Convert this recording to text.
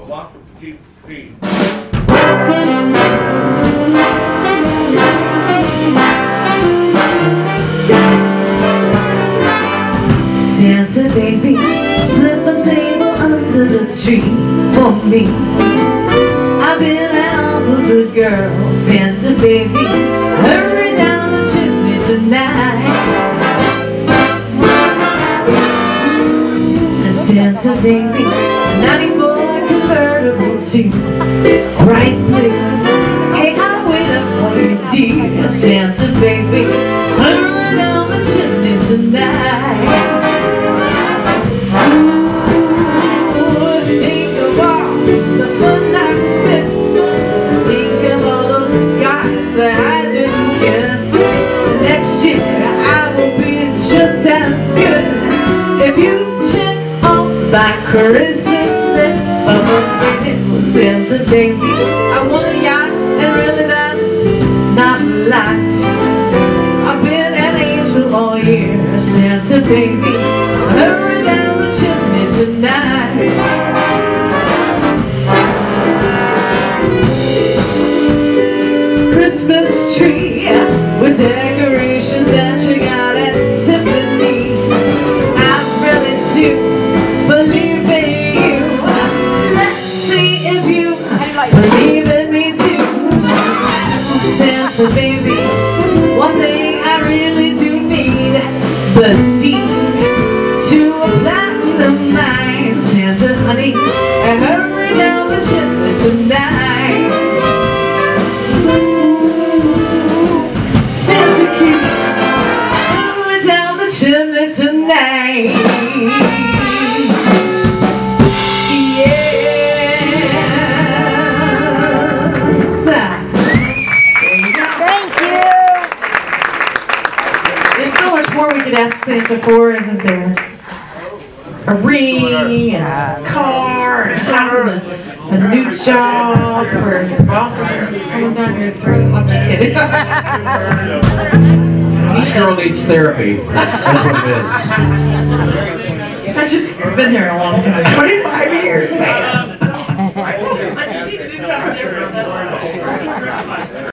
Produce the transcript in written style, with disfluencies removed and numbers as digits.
1, 2, 3. Santa baby, slip a sable under the tree for me. I've been an awful good girl. Santa baby, hurry down the chimney tonight. Santa baby, 94 convertible too. Right blue, hey, I'll wait up for you, dear. Santa baby, hurry down the chimney tonight. Think of all the fun I missed. Think of all those guys that I didn't kiss. Next year I will be just as good if you check off my Christmas list. Santa baby, I want a yacht, and really that's not a lot. I've been an angel all year. Santa baby, hurry down the chimney tonight. Christmas tree with decorations that you got at Tiffany's. I really do believe in you. Let's see if you believe in me too. Santa baby, one thing I really do need, the deed to a platinum mine. Santa honey, and hurry down the chimney tonight. Santa cutie, hurry down the chimney tonight. Yes. Thank you. There's so much more we could ask Santa for, isn't there? A ring, and a car, and a house, and a new job, or your boss is coming down your throat. I'm just kidding. This girl needs therapy. That's what it is. I've just been here a long time. 25 years, man. I just need to do something different. That's